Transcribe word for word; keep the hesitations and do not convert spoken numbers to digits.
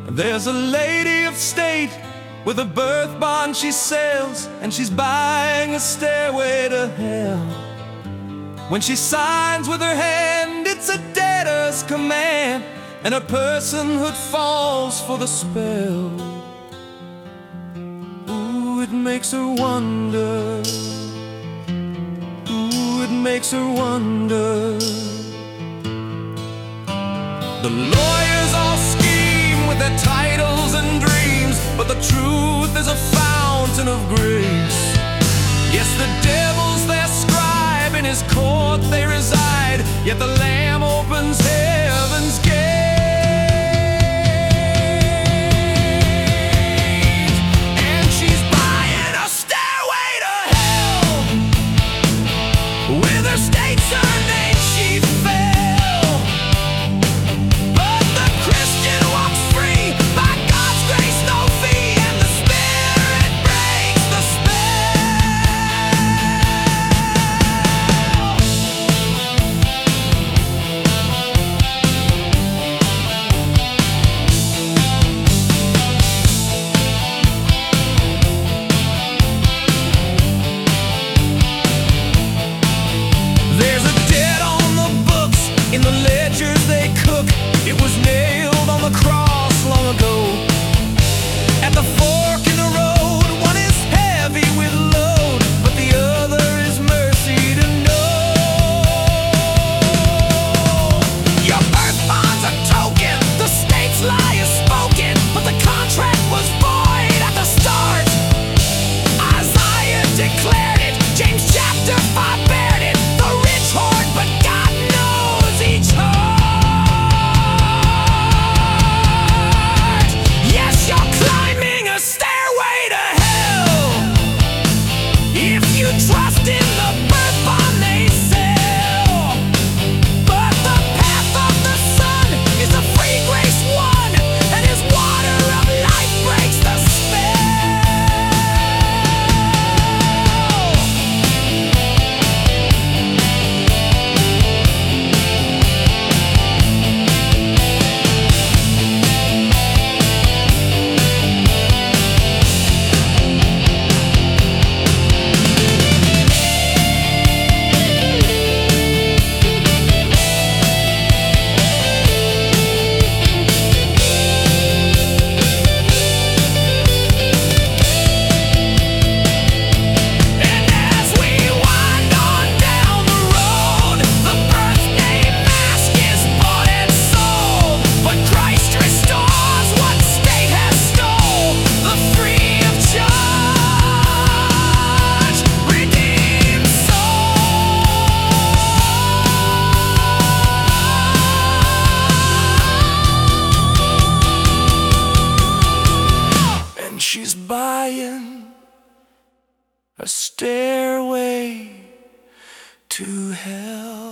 There's a lady of state with a birth bond she sells, and she's buying a stairway to hell. When she signs with her hand, it's a debtor's command, and her personhood falls for the spell. Ooh, it makes her wonder. Ooh, it makes her wonder. The lawyers all scheme with their titles and dreams, but the truth is a fountain of grace. Yes, the devil's their scribe, in his court they reside, yet the Lamb opens heaven's gate. And she's buying a stairway to hell. With her state surname she fell, but the Christian walks free by God's grace, no fee, and the Spirit breaks the There's a debt on the books, in the ledgers they cook. It was nailed on the cross long ago. At the fork in the road, one is heavy with load, but the other is mercy to know. Your birth bond's a token, the state's lie is spoken, but the contract was void at the start. Isaiah declared it, James chapter five bared it. The rich hoard, but God knows each heart. Yes, you're climbing a stairway to hell if you trust in the birth bond they sell. But the path of the Son is a free grace one, and his water of life breaks the spell. And as we wind on down the road, the birthday mask is bought and sold, but Christ restores what state has stole. The free of charge, redeemed soul. And she's buying a stairway to hell.